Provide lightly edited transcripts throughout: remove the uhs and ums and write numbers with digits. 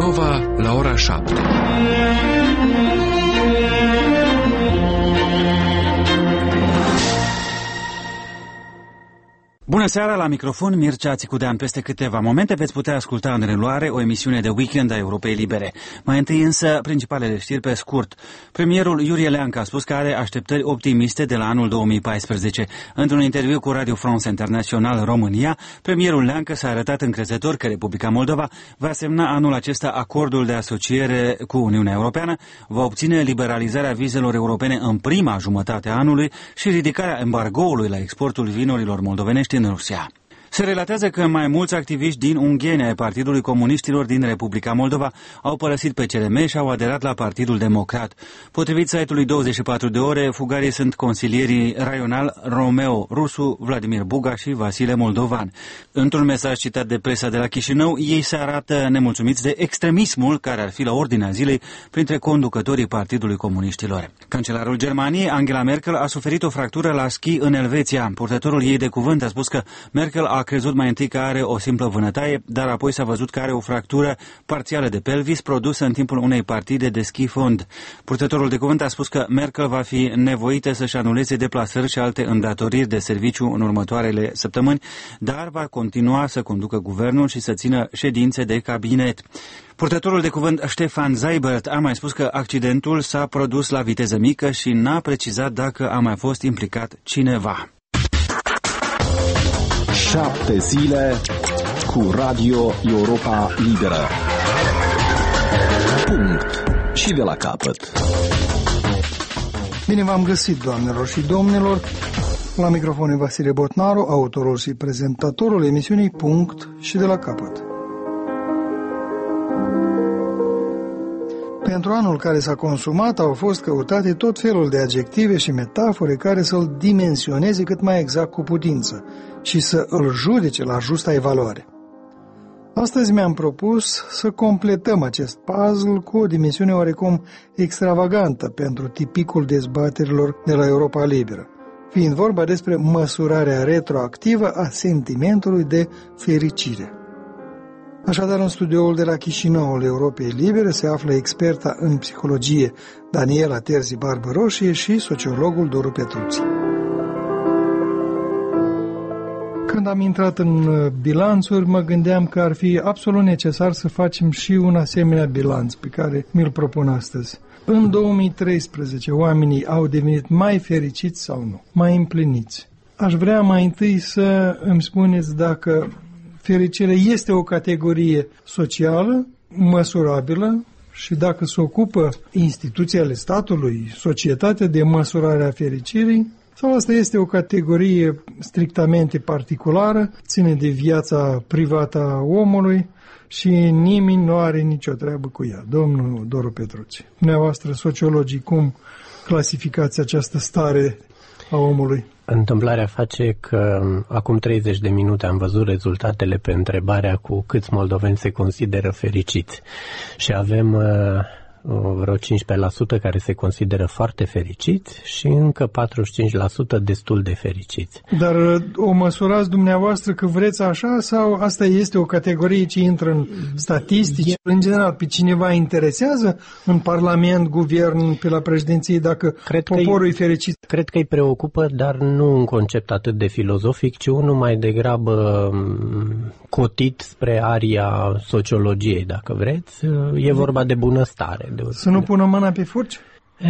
Nova la ora 7. Bună seara, la microfon Mircea Țicudean. Peste câteva momente veți putea asculta în reluare o emisiune de weekend a Europei Libere. Mai întâi însă, principalele știri pe scurt. Premierul Iurie Leancă a spus că are așteptări optimiste de la anul 2014. Într-un interviu cu Radio France International România, premierul Leancă s-a arătat încrezător că Republica Moldova va semna anul acesta acordul de asociere cu Uniunea Europeană, va obține liberalizarea vizelor europene în prima jumătate a anului și ridicarea embargoului la exportul vinurilor moldovenești în Rusia. Se relatează că mai mulți activiști din Ungheni ai Partidului Comuniștilor din Republica Moldova au părăsit PCRM și au aderat la Partidul Democrat. Potrivit site-ului 24 de ore, fugarii sunt consilierii raional Romeo Rusu, Vladimir Buga și Vasile Moldovan. Într-un mesaj citat de presa de la Chișinău, ei se arată nemulțumiți de extremismul care ar fi la ordinea zilei printre conducătorii Partidului Comuniștilor. Cancelarul Germaniei, Angela Merkel, a suferit o fractură la schi în Elveția. Purtătorul ei de cuvânt a spus că Merkel a crezut mai întâi că are o simplă vânătaie, dar apoi s-a văzut că are o fractură parțială de pelvis produsă în timpul unei partide de schi fond. Purtătorul de cuvânt a spus că Merkel va fi nevoită să-și anuleze deplasări și alte îndatoriri de serviciu în următoarele săptămâni, dar va continua să conducă guvernul și să țină ședințe de cabinet. Purtătorul de cuvânt Stefan Seibert a mai spus că accidentul s-a produs la viteză mică și n-a precizat dacă a mai fost implicat cineva. 7 zile cu Radio Europa Liberă. Punct. Și de la capăt. Bine v-am găsit, doamnelor și domnilor. La microfon Vasile Botnaru, autorul și prezentatorul emisiunii Punct și de la capăt. Pentru anul care s-a consumat au fost căutate tot felul de adjective și metafore care să-l dimensioneze cât mai exact cu putință și să îl judece la justa evaluare. Astăzi mi-am propus să completăm acest puzzle cu o dimensiune oarecum extravagantă pentru tipicul dezbaterilor de la Europa Liberă, fiind vorba despre măsurarea retroactivă a sentimentului de fericire. Așadar, în studioul de la Chișinăul Europei Libere se află experta în psihologie Daniela Terzi Barbăroșie și sociologul Doru Petruții. Când am intrat în bilanțuri, mă gândeam că ar fi absolut necesar să facem și un asemenea bilanț pe care mi-l propun astăzi. În 2013, oamenii au devenit mai fericiți sau nu, mai împliniți. Aș vrea mai întâi să îmi spuneți dacă fericirea este o categorie socială, măsurabilă, și dacă se ocupă instituții ale statului, societatea, de măsurarea fericirii, sau asta este o categorie strictamente particulară, ține de viața privată a omului și nimeni nu are nicio treabă cu ea. Domnul Doru Petruții, dumneavoastră sociologii, cum clasificați această stare a omului? Întâmplarea face că acum 30 de minute am văzut rezultatele pe întrebarea cu câți moldoveni se consideră fericiți și avem vreo 15% care se consideră foarte fericiți și încă 45% destul de fericiți. Dar o măsurați dumneavoastră că vreți așa sau asta este o categorie ce intră în statistici? În general, pe cineva interesează în Parlament, Guvern, pe la președinție, dacă poporul e fericit? Cred că îi preocupă, dar nu un concept atât de filozofic, ci unul mai degrabă cotit spre aria sociologiei, dacă vreți. E vorba de bunăstare. Să nu pună mâna pe furci?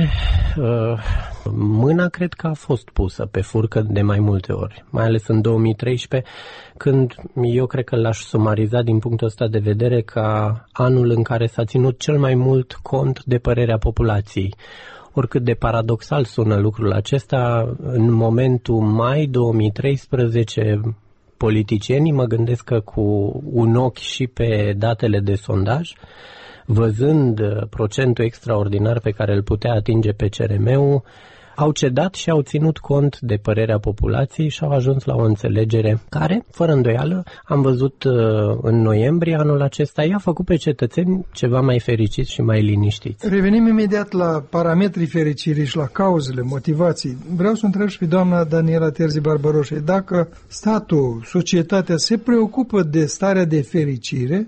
Mâna cred că a fost pusă pe furcă de mai multe ori, mai ales în 2013, când eu cred că l-aș sumariza din punctul ăsta de vedere ca anul în care s-a ținut cel mai mult cont de părerea populației. Oricât de paradoxal sună lucrul acesta, în momentul mai 2013, politicienii, mă gândesc că cu un ochi și pe datele de sondaj, văzând procentul extraordinar pe care îl putea atinge PCRM-ul, au cedat și au ținut cont de părerea populației și au ajuns la o înțelegere care, fără îndoială, am văzut în noiembrie anul acesta, i-a făcut pe cetățeni ceva mai fericiți și mai liniștiți. Revenim imediat la parametrii fericirii și la cauzele, motivații. Vreau să întreb și pe doamna Daniela Terzi Barbăroșie, dacă statul, societatea se preocupă de starea de fericire,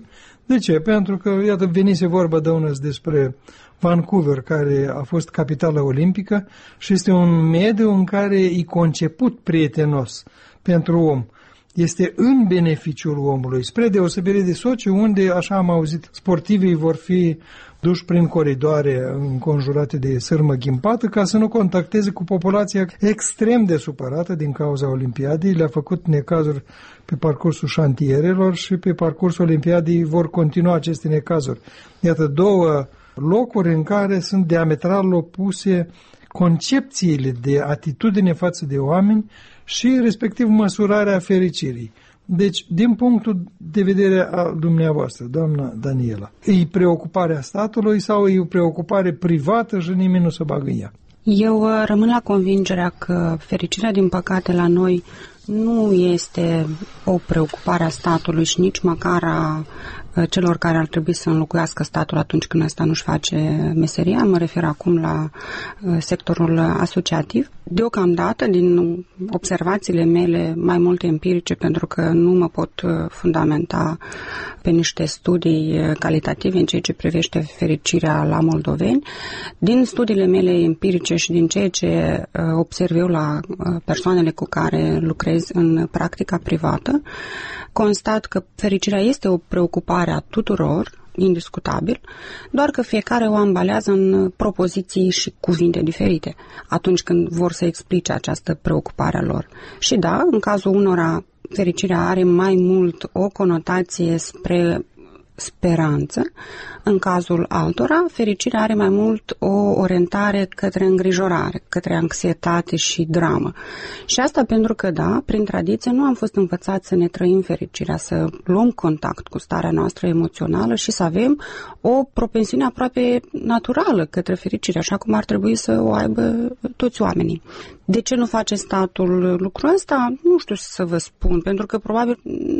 De ce? Pentru că, iată, venise vorba de unul despre Vancouver, care a fost capitală olimpică și este un mediu în care e conceput prietenos pentru om. Este în beneficiul omului, spre deosebire de Sochi, unde, așa am auzit, sportivii vor fi duși prin coridoare înconjurate de sârmă ghimpată ca să nu contacteze cu populația extrem de supărată din cauza Olimpiadei. Le-a făcut necazuri pe parcursul șantierelor și pe parcursul Olimpiadei vor continua aceste necazuri. Iată două locuri în care sunt diametral opuse concepțiile de atitudine față de oameni și respectiv măsurarea fericirii. Deci, din punctul de vedere al dumneavoastră, doamna Daniela, e preocuparea statului sau e o preocupare privată și nimeni nu se bagă în ea? Eu rămân la convingerea că fericirea, din păcate, la noi nu este o preocupare a statului și nici măcar a celor care ar trebui să înlocuiască statul atunci când ăsta nu-și face meseria. Mă refer acum la sectorul asociativ. Deocamdată, din observațiile mele mai multe empirice, pentru că nu mă pot fundamenta pe niște studii calitative în ceea ce privește fericirea la moldoveni, din studiile mele empirice și din ceea ce observ eu la persoanele cu care lucrez în practica privată, constat că fericirea este o preocupare a tuturor, indiscutabil, doar că fiecare o ambalează în propoziții și cuvinte diferite atunci când vor să explice această preocupare a lor. Și da, în cazul unora, fericirea are mai mult o conotație spre speranță, în cazul altora, fericirea are mai mult o orientare către îngrijorare, către anxietate și dramă. Și asta pentru că, da, prin tradiție nu am fost învățați să ne trăim fericirea, să luăm contact cu starea noastră emoțională și să avem o propensiune aproape naturală către fericire, așa cum ar trebui să o aibă toți oamenii. De ce nu face statul lucrul ăsta? Nu știu să vă spun, pentru că probabil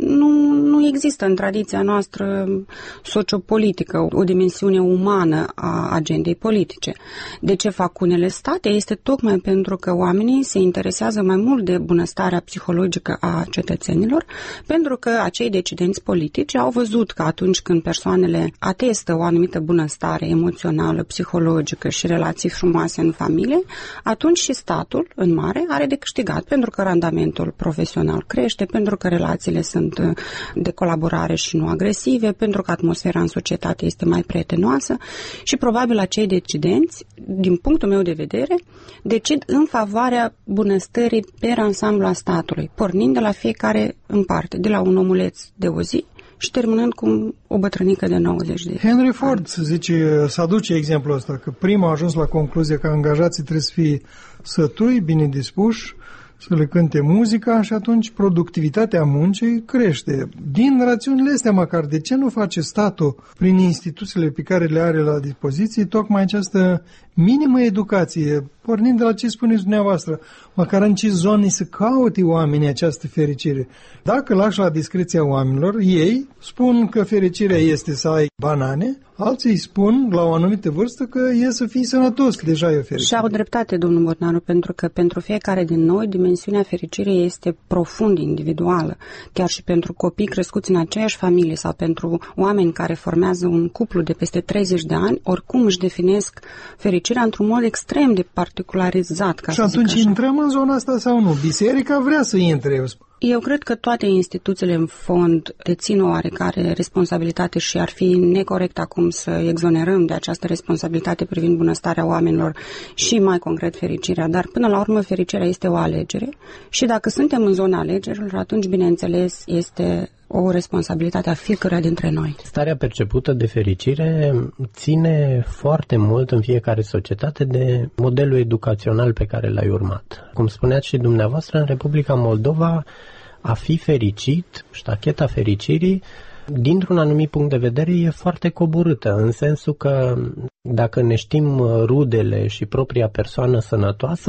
nu există în tradiția noastră sociopolitică o dimensiune umană a agendei politice. De ce fac unele state? Este tocmai pentru că oamenii se interesează mai mult de bunăstarea psihologică a cetățenilor, pentru că acei decidenți politici au văzut că atunci când persoanele atestă o anumită bunăstare emoțională, psihologică și relații frumoase în familie, atunci și statul, în mare, are de câștigat, pentru că randamentul profesional crește, pentru că relațiile sunt de colaborare și nu agresive, pentru că atmosfera în societate este mai prietenoasă și probabil acei decidenți, din punctul meu de vedere, decid în favoarea bunăstării pe ansamblu a statului, pornind de la fiecare în parte, de la un omuleț de o zi și terminând cu o bătrânică de 90 de ani. Henry Ford zice, să aduce exemplul ăsta, că prima a ajuns la concluzie că angajații trebuie să fie sătui, bine dispuși, să le cânte muzica și atunci productivitatea muncii crește. Din rațiunile astea măcar, de ce nu face statul prin instituțiile pe care le are la dispoziție tocmai această minimă educație, pornind de la ce spuneți dumneavoastră, măcar în ce zone să caute oamenii această fericire. Dacă lași la discreția oamenilor, ei spun că fericirea este să ai banane, alții spun la o anumită vârstă că e să fii sănătos, deja e o fericire. Și au dreptate, domnul Botnaru, pentru că pentru fiecare din noi dimensiunea fericirii este profund individuală. Chiar și pentru copii crescuți în aceeași familie sau pentru oameni care formează un cuplu de peste 30 de ani, oricum își definesc fericirea într-un mod extrem de particularizat. Și atunci intrăm în zona asta sau nu? Biserica vrea să intre, eu spun. Eu cred că toate instituțiile în fond dețin o oarecare responsabilitate și ar fi necorect acum să exonerăm de această responsabilitate privind bunăstarea oamenilor și mai concret fericirea, dar până la urmă fericirea este o alegere și dacă suntem în zona alegerilor, atunci bineînțeles este o responsabilitate a fiecăruia dintre noi. Starea percepută de fericire ține foarte mult în fiecare societate de modelul educațional pe care l-ai urmat. Cum spuneați și dumneavoastră, în Republica Moldova, a fi fericit, ștacheta fericirii, dintr-un anumit punct de vedere, e foarte coborâtă, în sensul că dacă ne știm rudele și propria persoană sănătoasă,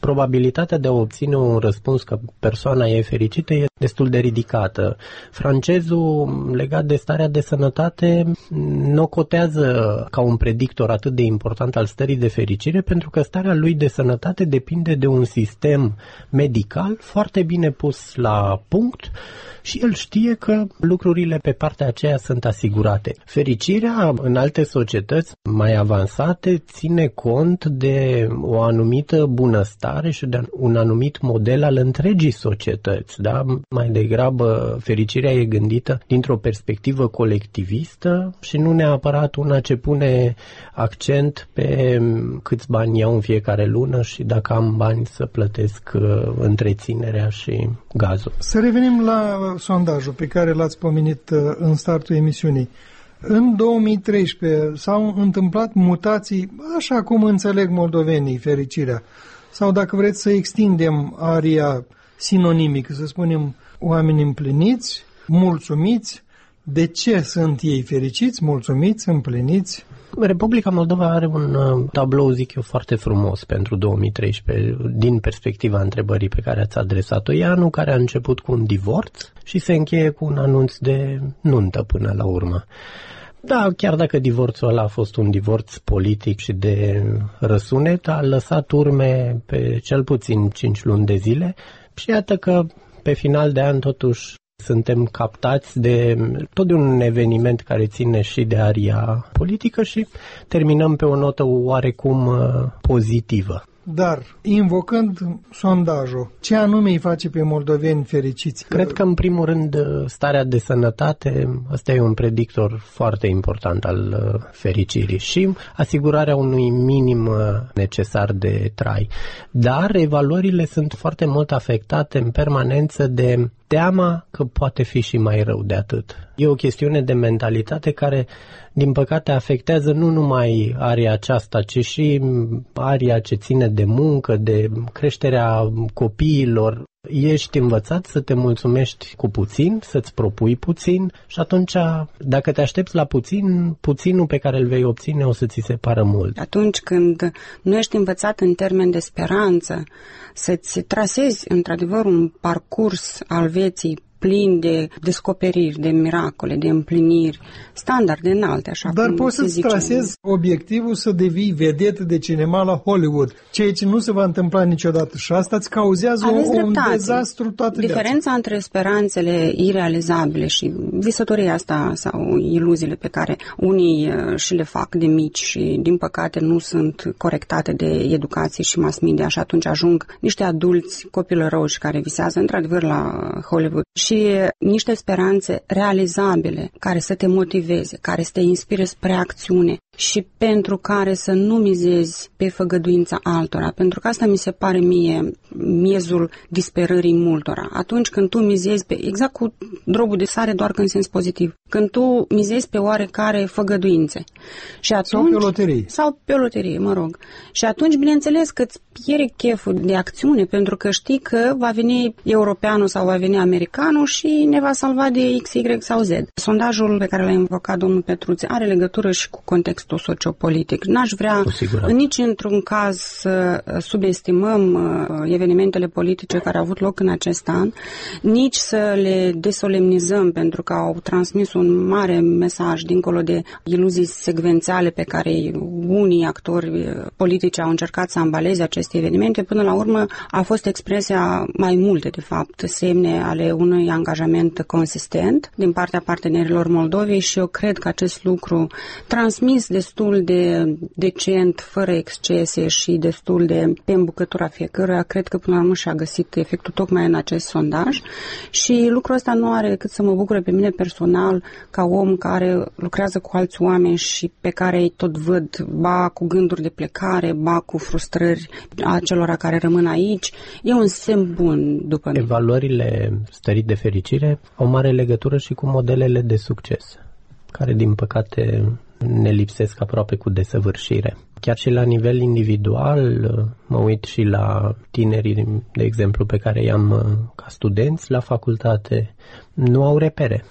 probabilitatea de a obține un răspuns că persoana e fericită e destul de ridicată. Francezul, legat de starea de sănătate, nu cotează ca un predictor atât de important al stării de fericire, pentru că starea lui de sănătate depinde de un sistem medical foarte bine pus la punct și el știe că lucrurile pe partea aceea sunt asigurate. Fericirea în alte societăți mai avansate ține cont de o anumită bunăstare și de un anumit model al întregii societăți. Da? Mai degrabă fericirea e gândită dintr-o perspectivă colectivistă și nu neapărat una ce pune accent pe câți bani iau în fiecare lună și dacă am bani să plătesc întreținerea și gazul. Să revenim la sondajul pe care l-ați pomenit în startul emisiunii. În 2013 s-au întâmplat mutații, așa cum înțeleg moldovenii fericirea. Sau dacă vreți să extindem aria sinonimică, să spunem oameni împliniți, mulțumiți. De ce sunt ei fericiți, mulțumiți, împliniți? Republica Moldova are un tablou, zic eu, foarte frumos pentru 2013, din perspectiva întrebării pe care ați adresat-o. E anul care a început cu un divorț și se încheie cu un anunț de nuntă până la urmă. Da, chiar dacă divorțul ăla a fost un divorț politic și de răsunet, a lăsat urme pe cel puțin 5 luni de zile și iată că pe final de an totuși suntem captați de tot de un eveniment care ține și de aria politică și terminăm pe o notă oarecum pozitivă. Dar, invocând sondajul, ce anume îi face pe moldoveni fericiți? Cred că, în primul rând, starea de sănătate, ăsta e un predictor foarte important al fericirii și asigurarea unui minim necesar de trai. Dar evaluările sunt foarte mult afectate în permanență de teama că poate fi și mai rău de atât. E o chestiune de mentalitate care, din păcate, afectează nu numai aria aceasta, ci și aria ce ține de muncă, de creșterea copiilor. Ești învățat să te mulțumești cu puțin, să-ți propui puțin și atunci, dacă te aștepți la puțin, puținul pe care îl vei obține o să ți se pară mult. Atunci când nu ești învățat în termen de speranță, să-ți trasezi într-adevăr un parcurs al vieții plin de descoperiri, de miracole, de împliniri, standarde înalte, așa Dar cum poți să-ți trasezi obiectivul să devii vedetă de cinema la Hollywood, ceea ce nu se va întâmpla niciodată și asta îți cauzează un dezastru toată viața. Diferența între speranțele irealizabile și visătoria asta sau iluziile pe care unii și le fac de mici și din păcate nu sunt corectate de educație și mass media și atunci ajung niște adulți copilăroși care visează într-adevăr la Hollywood și niște speranțe realizabile care să te motiveze, care să te inspire spre acțiune și pentru care să nu mizezi pe făgăduința altora, pentru că asta mi se pare mie miezul disperării multora. Atunci când tu mizezi pe, exact cu drobul de sare, doar că în sens pozitiv, când tu mizezi pe oarecare făgăduințe și atunci, sau pe o loterie, mă rog. Și atunci, bineînțeles că îți pierde cheful de acțiune, pentru că știi că va veni europeanul sau va veni americanul și ne va salva de X, Y sau Z. Sondajul pe care l-a invocat domnul Petruțe are legătură și cu contextul sociopolitic. N-aș vrea nici într-un caz să subestimăm evenimentele politice care au avut loc în acest an, nici să le desolemnizăm pentru că au transmis un mare mesaj dincolo de iluzii secvențiale pe care unii actori politici au încercat să ambaleze aceste evenimente. Până la urmă a fost expresia mai multe, de fapt, semne ale unui angajament consistent din partea partenerilor Moldovei și eu cred că acest lucru transmis destul de decent, fără excese și destul de pe îmbucătura fiecăruia, cred că până la urmă și-a găsit efectul tocmai în acest sondaj și lucrul ăsta nu are decât să mă bucure pe mine personal ca om care lucrează cu alți oameni și pe care îi tot văd ba cu gânduri de plecare, ba cu frustrări a celor care rămân aici. E un semn bun după mine. Evaluările stării de fericire au mare legătură și cu modelele de succes, care din păcate ne lipsesc aproape cu desăvârșire. Chiar și la nivel individual, mă uit și la tinerii, de exemplu, pe care i-am ca studenți la facultate, nu au repere.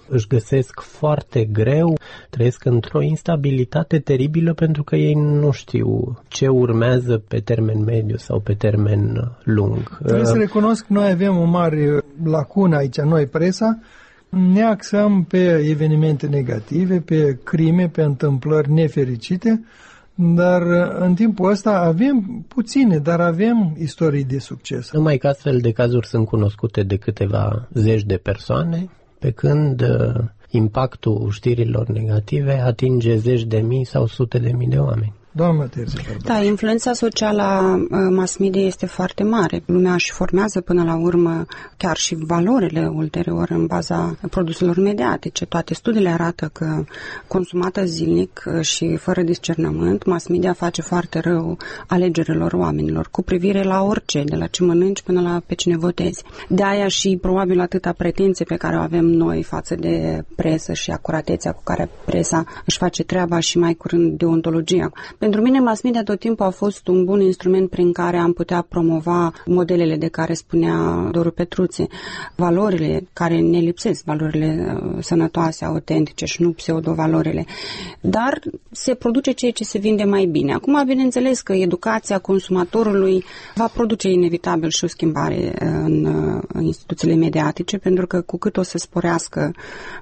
își găsesc foarte greu, trăiesc într-o instabilitate teribilă pentru că ei nu știu ce urmează pe termen mediu sau pe termen lung. Trebuie să recunosc că noi avem o mare lacună aici, noi presa, ne axăm pe evenimente negative, pe crime, pe întâmplări nefericite, dar în timpul ăsta avem puține, dar avem istorii de succes. Numai că astfel de cazuri sunt cunoscute de câteva zeci de persoane, pe când impactul știrilor negative atinge zeci de mii sau sute de mii de oameni. Doamna Terzi. Da, influența socială a mass media este foarte mare. Lumea își formează până la urmă chiar și valorile ulterior în baza produselor mediatice. Toate studiile arată că consumată zilnic și fără discernământ, mass media face foarte rău alegerilor oamenilor, cu privire la orice, de la ce mănânci până la pe cine votezi. De aia și probabil atâta pretenție pe care o avem noi față de presă și acuratețea cu care presa își face treaba și mai curând deontologia. Pentru mine, mass media tot timpul a fost un bun instrument prin care am putea promova modelele de care spunea Doru Petruțe, valorile care ne lipsesc, valorile sănătoase, autentice și nu pseudo-valorile. Dar se produce ceea ce se vinde mai bine. Acum, bineînțeles că educația consumatorului va produce inevitabil și o schimbare în instituțiile mediatice, pentru că cu cât o să sporească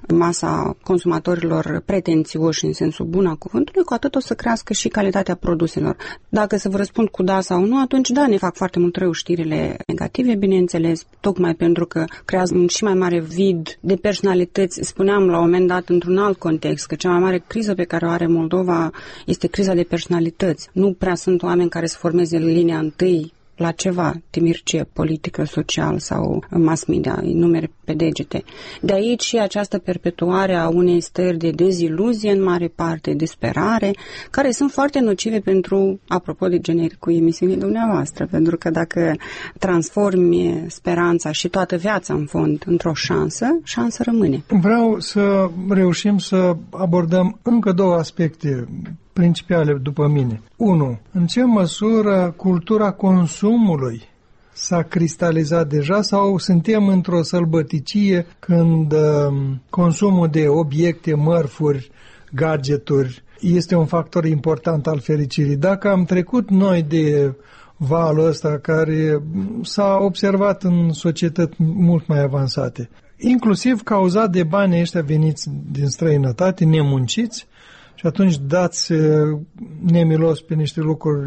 masa consumatorilor pretențioși în sensul bun al cuvântului, cu atât o să crească și calitatea produselor. Dacă să vă răspund cu da sau nu, atunci da, ne fac foarte mult rău știrile negative, bineînțeles, tocmai pentru că creează un și mai mare vid de personalități. Spuneam la un moment dat într-un alt context că cea mai mare criză pe care o are Moldova este criza de personalități. Nu prea sunt oameni care să formeze linia întâi la ceva, timircie, politică, social sau mass media, îi numeri pe degete. De aici și această perpetuare a unei stări de deziluzie, în mare parte, de sperare, care sunt foarte nocive pentru, apropo de genericul emisiunii dumneavoastră, pentru că dacă transformi speranța și toată viața în fond într-o șansă, șansă rămâne. Vreau să reușim să abordăm încă două aspecte principale după mine. 1. În ce măsură cultura consumului s-a cristalizat deja sau suntem într-o sălbăticie când consumul de obiecte, mărfuri, gadgeturi este un factor important al fericirii? Dacă am trecut noi de valul ăsta care s-a observat în societăți mult mai avansate, inclusiv cauzat de banii ăștia veniți din străinătate, nemunciți, și atunci dați nemilos pe niște lucruri,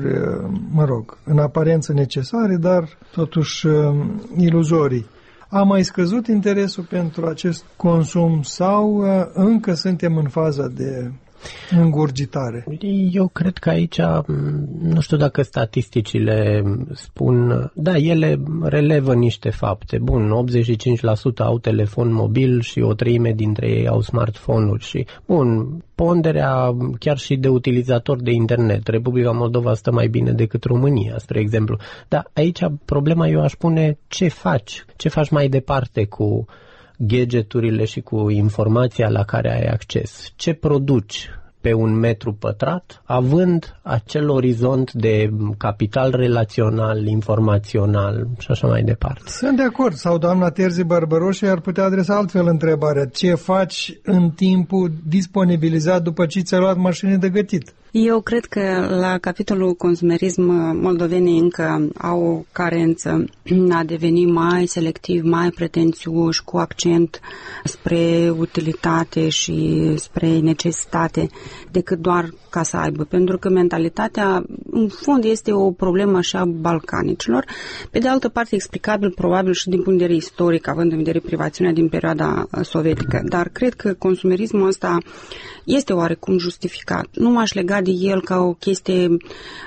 în aparență necesare, dar totuși iluzorii. A mai scăzut interesul pentru acest consum sau încă suntem în faza de îngurgitare? Eu cred că aici, nu știu dacă statisticile spun, da, ele relevă niște fapte. Bun, 85% au telefon mobil și o treime dintre ei au smartphone-uri și, bun, ponderea chiar și de utilizator de internet. Republica Moldova stă mai bine decât România, spre exemplu. Dar aici problema, eu aș pune, ce faci? Ce faci mai departe cu gadgeturile și cu informația la care ai acces? Ce produci pe un metru pătrat, având acel orizont de capital relațional, informațional și așa mai departe? Sunt de acord. Sau doamna Terzi Barbăroșe ar putea adresa altfel întrebarea. Ce faci în timpul disponibilizat după ce ți-ai luat mașină de gătit? Eu cred că la capitolul consumerism moldovenii încă au o carență a deveni mai selectiv, mai pretențioși, cu accent spre utilitate și spre necesitate, decât doar ca să aibă. Pentru că mentalitatea, în fond, este o problemă așa a balcanicilor. Pe de altă parte, explicabil probabil și din punct de vedere istoric, având în vedere privațiunea din perioada sovietică. Dar cred că consumerismul ăsta este oarecum justificat. Nu m-aș lega de el ca o chestie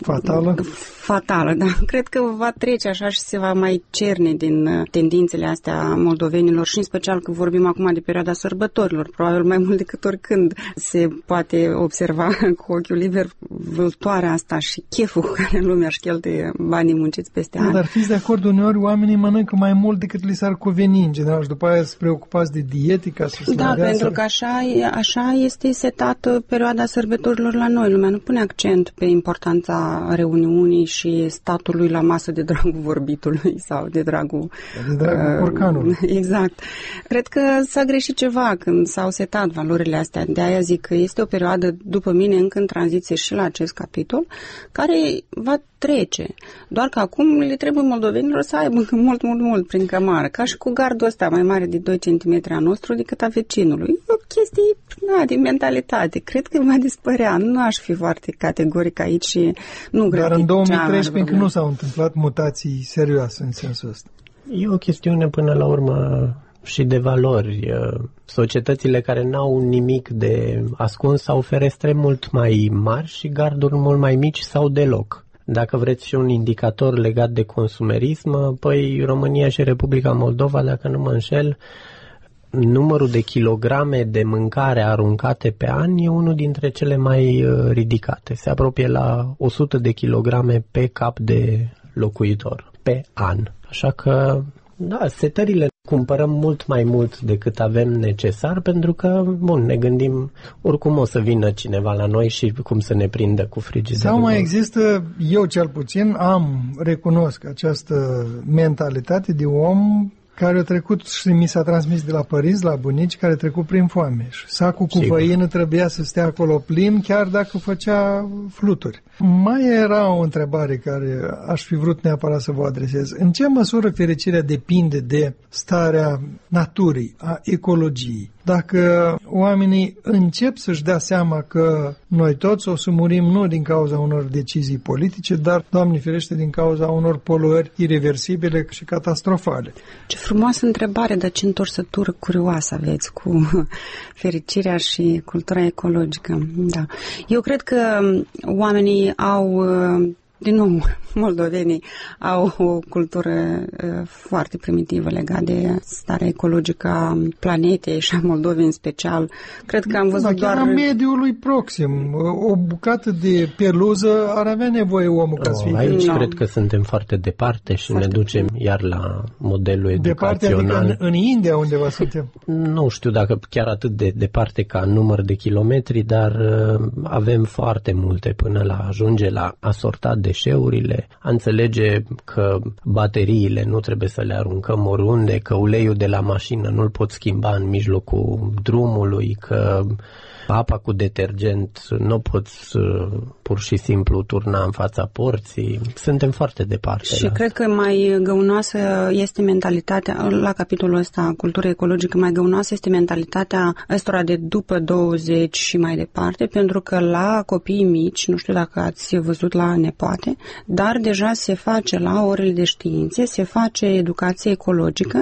fatală, da. Cred că va trece așa și se va mai cerne din tendințele astea moldovenilor și în special că vorbim acum de perioada sărbătorilor, probabil mai mult decât oricând se poate observa cu ochiul liber vâltoarea asta și cheful cu care lumea își cheltuie banii munciți peste ani. Dar fiți de acord, uneori oamenii mănâncă mai mult decât li s-ar cuveni în general și după aia sunt preocupați de dietică. Da, pentru că așa este setată perioada sărbătorilor la noi. Lumea nu pune accent pe importanța reuniunii și statului la masă de dragul vorbitului sau de dragul curcanului. Exact. Cred că s-a greșit ceva când s-au setat valorile astea. De aia zic că este o perioadă, după mine, încă în tranziție și la acest capitol, care va trece. Doar că acum le trebuie moldovenilor să aibă mult prin cămară, ca și cu gardul ăsta mai mare de 2 cm a nostru decât a vecinului. E o chestie de mentalitate. Cred că va dispărea. Nu aș fi foarte categoric aici și nu Dar în 2013 încă nu s-au întâmplat mutații serioase în sensul ăsta. E o chestiune până la urmă și de valori. Societățile care n-au nimic de ascuns au ferestre mult mai mari și garduri mult mai mici sau deloc. Dacă vreți și un indicator legat de consumerism, păi România și Republica Moldova, dacă nu mă înșel, numărul de kilograme de mâncare aruncate pe an e unul dintre cele mai ridicate. Se apropie la 100 de kilograme pe cap de locuitor pe an. Așa că, da, setările cumpărăm mult mai mult decât avem necesar, pentru că, bun, ne gândim oricum o să vină cineva la noi și cum să ne prindă cu frigiderul. Sau mai există, eu cel puțin recunosc această mentalitate de om care a trecut și mi s-a transmis de la părinți, la bunici, care a trecut prin foame. Și sacul cu făină trebuia să stea acolo plin, chiar dacă făcea fluturi. Mai era o întrebare care aș fi vrut neapărat să vă adresez. În ce măsură fericirea depinde de starea naturii, a ecologiei? Dacă oamenii încep să-și dea seama că noi toți o să murim nu din cauza unor decizii politice, dar, Doamne ferește, din cauza unor poluări irreversibile și catastrofale. Ce frumoasă întrebare, dar ce întorsătură curioasă aveți cu fericirea și cultura ecologică. Da. Eu cred că oamenii au... Din nou, moldovenii au o cultură foarte primitivă legată de starea ecologică a planetei și a Moldovei în special. Cred că am văzut doar... a mediului proxim. O bucată de peluză ar avea nevoie omul ca să fie. Aici cred că suntem foarte departe și foarte ne ducem iar la modelul educațional. Departe, adică în India undeva suntem? Nu știu dacă chiar atât de departe ca număr de kilometri, dar avem foarte multe până la ajunge la asortat deșeurile, a înțelege că bateriile nu trebuie să le aruncăm oriunde, că uleiul de la mașină nu-l pot schimba în mijlocul drumului, că apa cu detergent nu poți pur și simplu turna în fața porții. Suntem foarte departe. Și cred că mai găunoasă este mentalitatea, la capitolul ăsta, cultură ecologică, mai găunoasă este mentalitatea ăstora de după 20 și mai departe, pentru că la copiii mici, nu știu dacă ați văzut la nepoate, dar deja se face la orele de științe, se face educație ecologică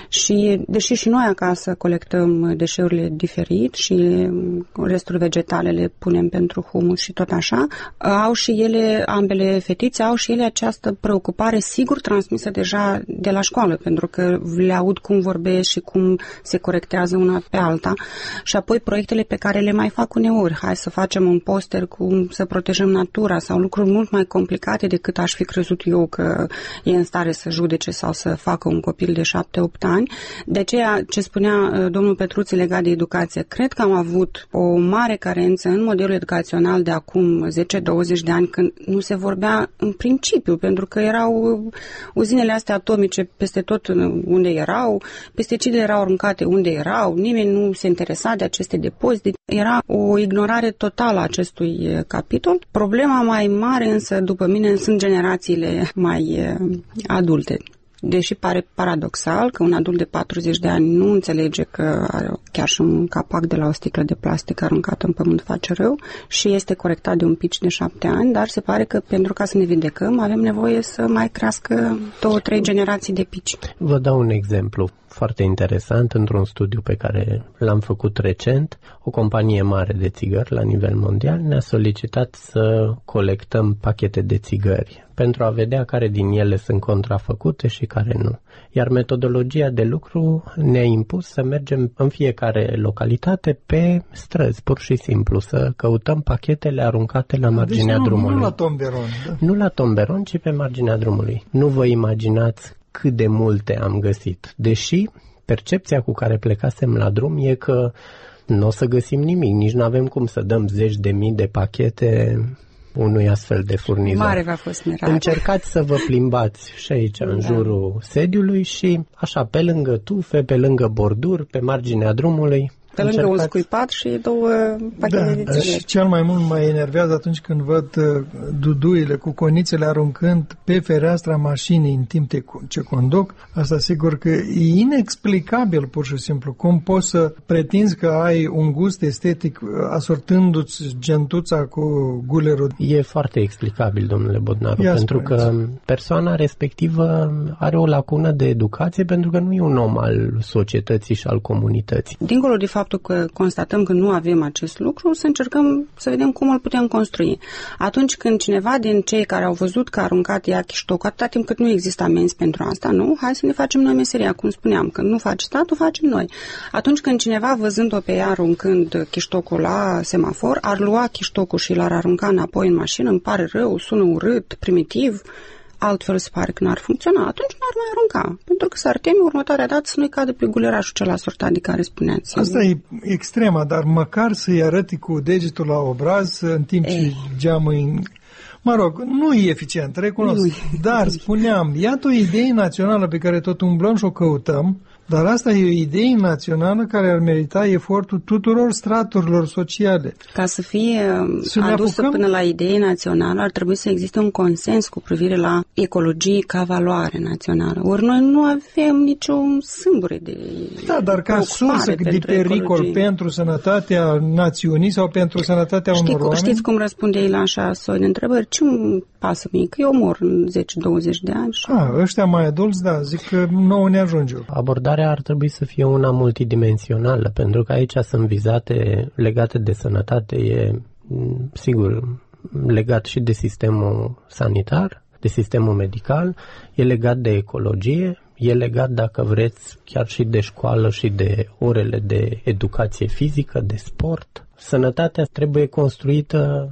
și, deși și noi acasă colectăm deșeurile diferit și restul vegetale le punem pentru humus și tot așa, au și ele, ambele fetițe, au și ele această preocupare sigur transmisă deja de la școală, pentru că le aud cum vorbesc și cum se corectează una pe alta și apoi proiectele pe care le mai fac uneori. Hai să facem un poster cum să protejăm natura sau lucruri mult mai complicate decât aș fi crezut eu că e în stare să judece sau să facă un copil de 7-8 ani. De aceea, ce spunea domnul Petruții legat de educație, cred că am avut o mare carență în modelul educațional de acum 10-20 de ani, când nu se vorbea în principiu, pentru că erau uzinele astea atomice peste tot unde erau, pesticidele erau aruncate unde erau, nimeni nu se interesa de aceste depozite, era o ignorare totală a acestui capitol. Problema mai mare însă, după mine, sunt generațiile mai adulte. Deși pare paradoxal că un adult de 40 de ani nu înțelege că chiar și un capac de la o sticlă de plastic aruncat în pământ face rău și este corectat de un pici de 7 ani, dar se pare că pentru ca să ne vindecăm avem nevoie să mai crească 2-3 generații de pici. Vă dau un exemplu foarte interesant. Într-un studiu pe care l-am făcut recent, o companie mare de țigări la nivel mondial ne-a solicitat să colectăm pachete de țigări pentru a vedea care din ele sunt contrafăcute și care nu. Iar metodologia de lucru ne-a impus să mergem în fiecare localitate pe străzi, pur și simplu, să căutăm pachetele aruncate la marginea drumului. Nu la tomberon. Da. Nu la tomberon, ci pe marginea drumului. Nu vă imaginați cât de multe am găsit, deși percepția cu care plecasem la drum e că nu o să găsim nimic, nici nu avem cum să dăm 10.000 de pachete unui astfel de furnizor. Mare v-a fost mirare. Încercați să vă plimbați și aici, în jurul sediului și așa, pe lângă tufe, pe lângă borduri, pe marginea drumului. Pe lângă un scuipat și 2 pachete de țigări. Și cel mai mult mă enervează atunci când văd duduile cu conițele aruncând pe fereastra mașinii în timp ce conduc. Asta sigur că e inexplicabil pur și simplu. Cum poți să pretinzi că ai un gust estetic asortându-ți gentuța cu gulerul? E foarte explicabil, domnule Bodnaru, pentru că persoana respectivă are o lacună de educație pentru că nu e un om al societății și al comunității. Dincolo de faptul că constatăm că nu avem acest lucru, să încercăm să vedem cum îl putem construi. Atunci când cineva din cei care au văzut că a aruncat ea chiștocul, atâta timp cât nu există amenzi pentru asta, nu? Hai să ne facem noi meseria, cum spuneam, că nu face statul, facem noi. Atunci când cineva, văzând-o pe ea aruncând chiștocul la semafor, ar lua chiștocul și l-ar arunca înapoi în mașină, îmi pare rău, sună urât, primitiv, altfel se pare că n-ar funcționa, atunci n-ar mai arunca. Pentru că s-ar teme următoarea dată să nu-i cadă pe gulerașul cel asortat de care spuneați. Asta e extrema, dar măcar să-i arăti cu degetul la obraz în timp ce geamul... Mă rog, nu e eficient, recunosc. Dar spuneam, iată o idee națională pe care tot umblăm și o căutăm, dar asta e o idee națională care ar merita efortul tuturor straturilor sociale. Ca să fie adusă până la idee națională, ar trebui să existe un consens cu privire la ecologie ca valoare națională. Ori noi nu avem niciun sâmbure de dar ca sursă de pericol pentru sănătatea națiunii sau pentru sănătatea unor oameni. Știți cum răspunde ei la așa soi de întrebări? Ce îmi pasă mie? Că eu mor în 10-20 de ani. Ăștia mai adulți, zic că nouă ne ajunge. Abordarea ar trebui să fie una multidimensională, pentru că aici sunt vizate legate de sănătate, e sigur legat și de sistemul sanitar, de sistemul medical, e legat de ecologie, e legat, dacă vreți, chiar și de școală și de orele de educație fizică, de sport. Sănătatea trebuie construită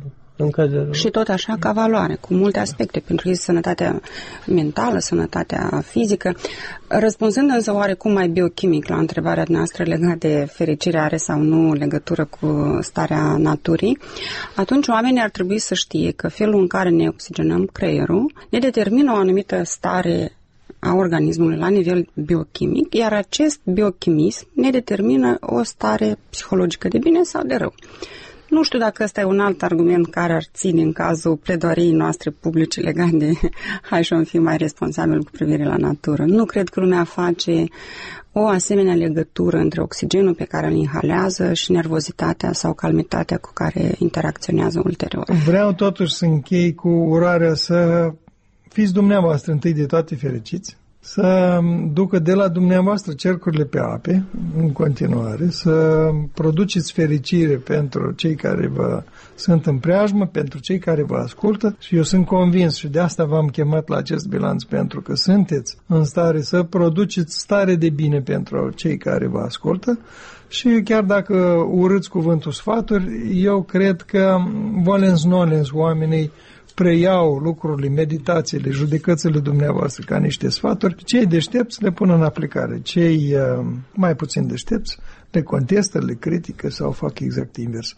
și tot așa ca valoare, cu multe aspecte, pentru că este sănătatea mentală, sănătatea fizică. Răspunzând însă oarecum mai biochimic la întrebarea noastră legată de fericire are sau nu legătură cu starea naturii, atunci oamenii ar trebui să știe că felul în care ne oxigenăm creierul ne determină o anumită stare a organismului la nivel biochimic, iar acest biochimism ne determină o stare psihologică de bine sau de rău. Nu știu dacă ăsta e un alt argument care ar ține în cazul pledoariei noastre publice legat de hai să fim mai responsabili cu privire la natură. Nu cred că lumea face o asemenea legătură între oxigenul pe care îl inhalează și nervozitatea sau calmitatea cu care interacționează ulterior. Vreau totuși să închei cu urarea să fiți dumneavoastră întâi de toate fericiți, să ducă de la dumneavoastră cercurile pe ape în continuare, să produceți fericire pentru cei care vă sunt în preajmă, pentru cei care vă ascultă și eu sunt convins și de asta v-am chemat la acest bilanț, pentru că sunteți în stare să produceți stare de bine pentru cei care vă ascultă și chiar dacă urâți cuvântul sfaturi, eu cred că volens nolens oamenii preiau lucrurile, meditațiile, judecățile dumneavoastră ca niște sfaturi. Cei deștepți le pun în aplicare. Cei mai puțin deștepți le contestă, le critică sau fac exact invers.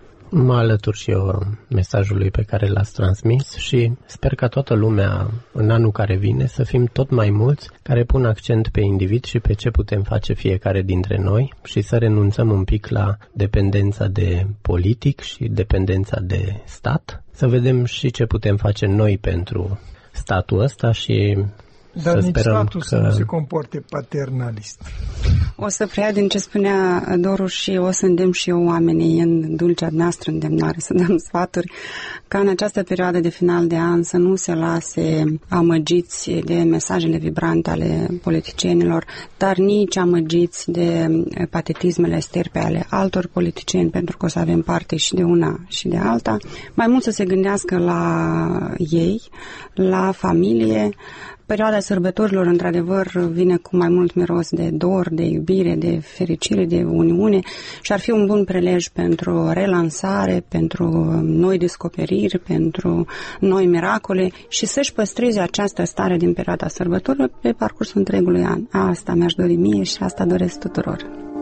Mă alătur și eu mesajului pe care l-ați transmis și sper ca toată lumea în anul care vine să fim tot mai mulți care pun accent pe individ și pe ce putem face fiecare dintre noi și să renunțăm un pic la dependența de politic și dependența de stat, să vedem și ce putem face noi pentru statul ăsta și Dar să nici sperăm statul să nu se comporte paternalist. O să preia din ce spunea Doru și o să îndemn și eu oamenii în dulcea noastră îndemnare să dăm sfaturi ca în această perioadă de final de an să nu se lase amăgiți de mesajele vibrante ale politicienilor, dar nici amăgiți de patetismele sterpe ale altor politicieni, pentru că o să avem parte și de una și de alta. Mai mult să se gândească la ei, la familie. Perioada sărbătorilor, într-adevăr, vine cu mai mult miros de dor, de iubire, de fericire, de uniune și ar fi un bun prilej pentru o relansare, pentru noi descoperiri, pentru noi miracole și să-și păstreze această stare din perioada sărbătorilor pe parcursul întregului an. Asta mi-aș dori mie și asta doresc tuturor.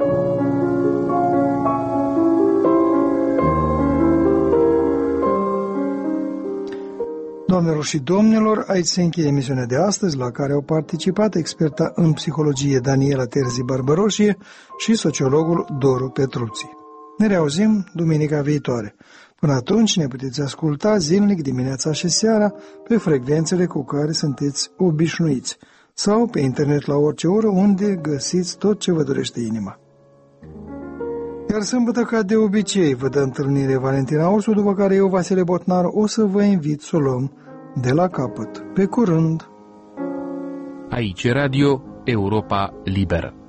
Doamnelor și domnilor, aici se încheie emisiunea de astăzi, la care au participat experta în psihologie Daniela Terzi Barbăroșie și sociologul Doru Petruții. Ne reauzim duminica viitoare. Până atunci ne puteți asculta zilnic dimineața și seara pe frecvențele cu care sunteți obișnuiți sau pe internet la orice oră unde găsiți tot ce vă dorește inima. Iar sâmbătă, ca de obicei, vă dă întâlnire Valentina Orsu, după care eu, Vasile Botnar, o să vă invit să o luăm de la capăt. Pe curând! Aici Radio Europa Liberă.